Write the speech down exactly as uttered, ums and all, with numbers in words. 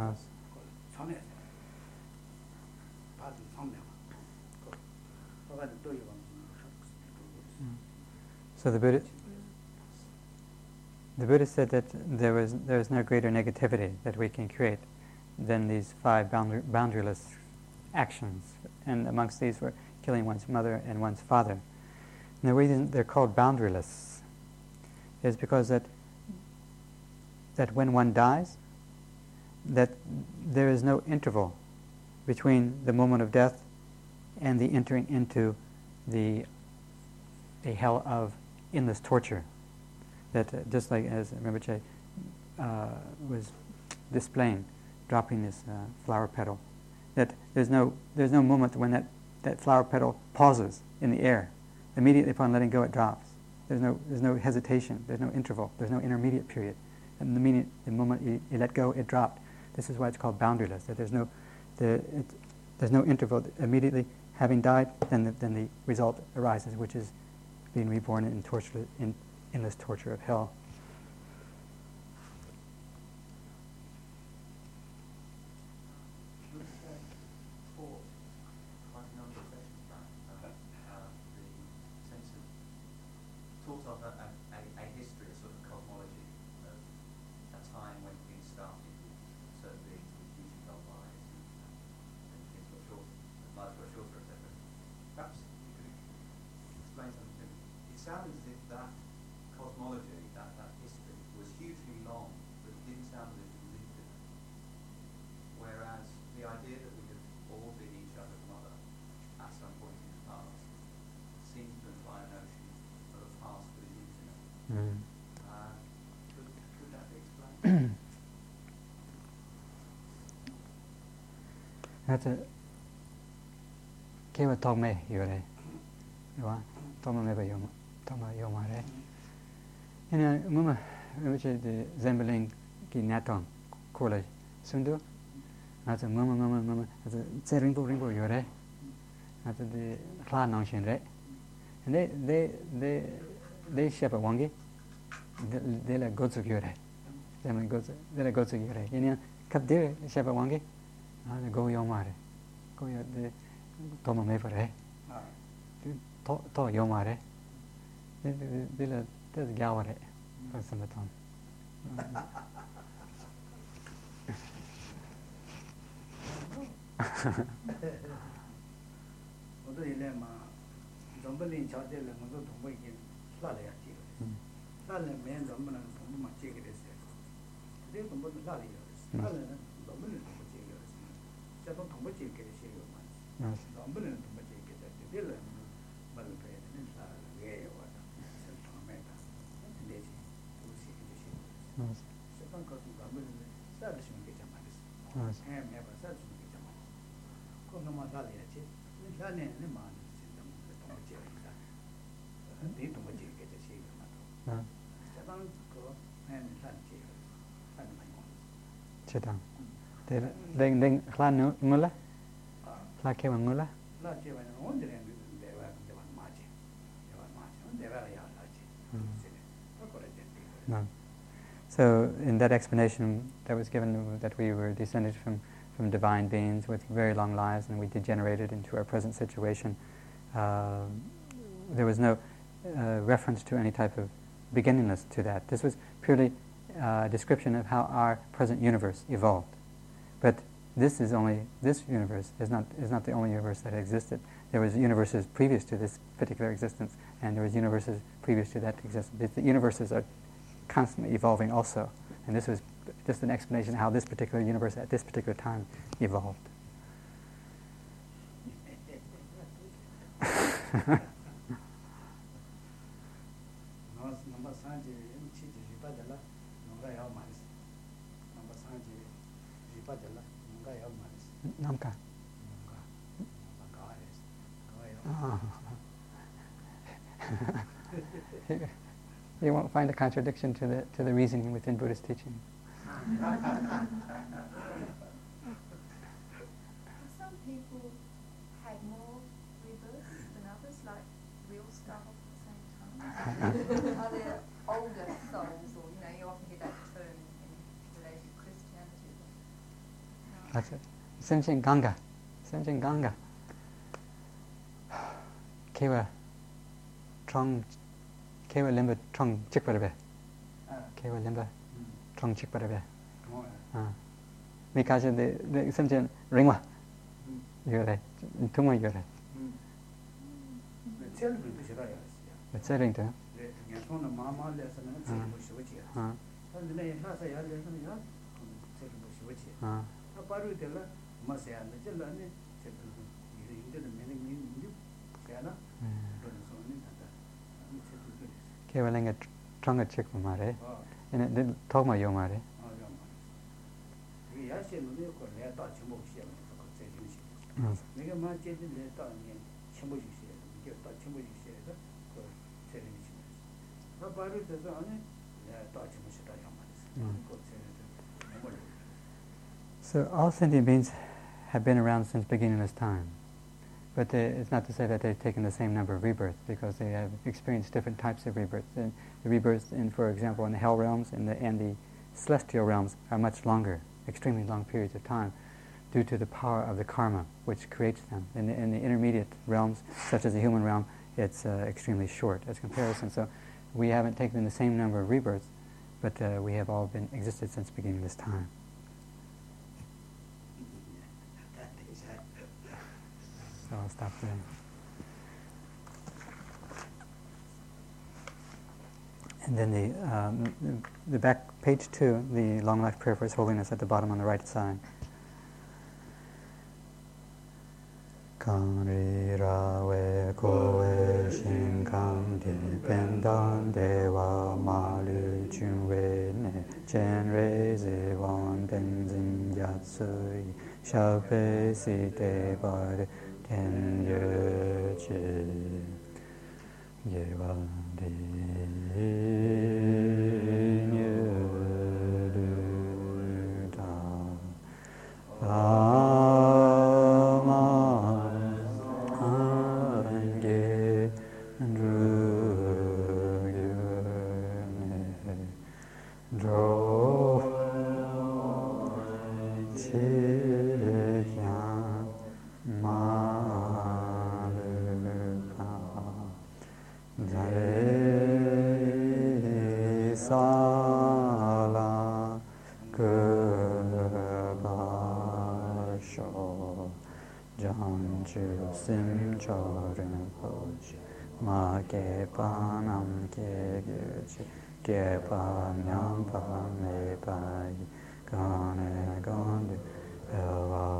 Yes. So the Buddha, the Buddha said that there was there is no greater negativity that we can create than these five boundary, boundaryless actions, and amongst these were killing one's mother and one's father. And the reason they're called boundaryless is because that that when one dies, that there is no interval between the moment of death and the entering into the a hell of endless torture. That uh, just like as Rinpoche uh, was displaying, dropping this uh, flower petal, that there's no there's no moment when that, that flower petal pauses in the air. Immediately upon letting go, it drops. There's no there's no hesitation. There's no interval. There's no intermediate period. And the minute the moment you, you let go, it dropped. This is why it's called boundaryless. That there's no the it, there's no interval. Immediately having died, then the, then the result arises, which is being reborn in torture in endless torture of hell. Sounds as if that cosmology, that, that history, was hugely long, but it didn't sound as if it was infinite. Whereas the idea that we have all been each other's mother at some point in the past seems to imply a notion of a past that is infinite. Mm. Uh, could, could that be explained? That's a Kiwa told me, you ready? You want? Told me maybe you Tama Yomare. And Mama, which is the Zembeling Kinaton College. Sundu? That's a Mama, Mama, Mama, that's a Ringo Ringo Yore. That's the Klan Nangshin, right? And they, they, they, they shepherd Wangi. They like goats of Yore. They like goats, they like goats of Yore. You know, cut there, shepherd Wangi. And go Yomare. Go your, the Toma Mepare. To Yomare. They let this gallery for some time. Chitang. Then then Klan Mula? Klan Kewan Mula? No. So in that explanation that was given, that we were descended from, from divine beings with very long lives, and we degenerated into our present situation, uh, there was no uh, reference to any type of beginningless to that. This was purely uh, a description of how our present universe evolved. But this is only this universe is not is not the only universe that existed. There was universes previous to this particular existence, and there was universes previous to that existence. The universes are constantly evolving also, and this was just an explanation of how this particular universe at this particular time evolved. Namka. Oh. You won't find a contradiction to the to the reasoning within Buddhist teaching. Some people had more rebirths than others, like we all start off at the same time. Are there older souls, or you know, you often hear that term in relation to Christianity, That's it. Semchen Ganga. Semchen Ganga. Kewa Trong Kewa Limba Trong Chikparabe. Kewa Limba Trong Chikparabe. Because the the Semchen Ringwa. You're right. Tuma you're right. It's a ring to Kevaling Tranga chick mare, and it didn't talk my yomare. So all sentient beings have been around since beginningless time. But they, it's not to say that they've taken the same number of rebirths, because they have experienced different types of rebirths. And the rebirths, in, for example, in the hell realms and the, and the celestial realms are much longer, extremely long periods of time, due to the power of the karma which creates them. In the, in the intermediate realms, such as the human realm, it's uh, extremely short as comparison. So we haven't taken the same number of rebirths, but uh, we have all been existed since beginning this time. So I'll stop there. And then the, um, the, the back, page two, the long life prayer for His Holiness at the bottom on the right side. Kanri rawe koe shin kam di pendan dewa malu chunwe ne chen re zi wan den zin yatsui shape si te bar ten ye chi ye wan di nye lu da sim choren poch ma ke panam ke gyuchi ke pan yam pa me pa gane gande eva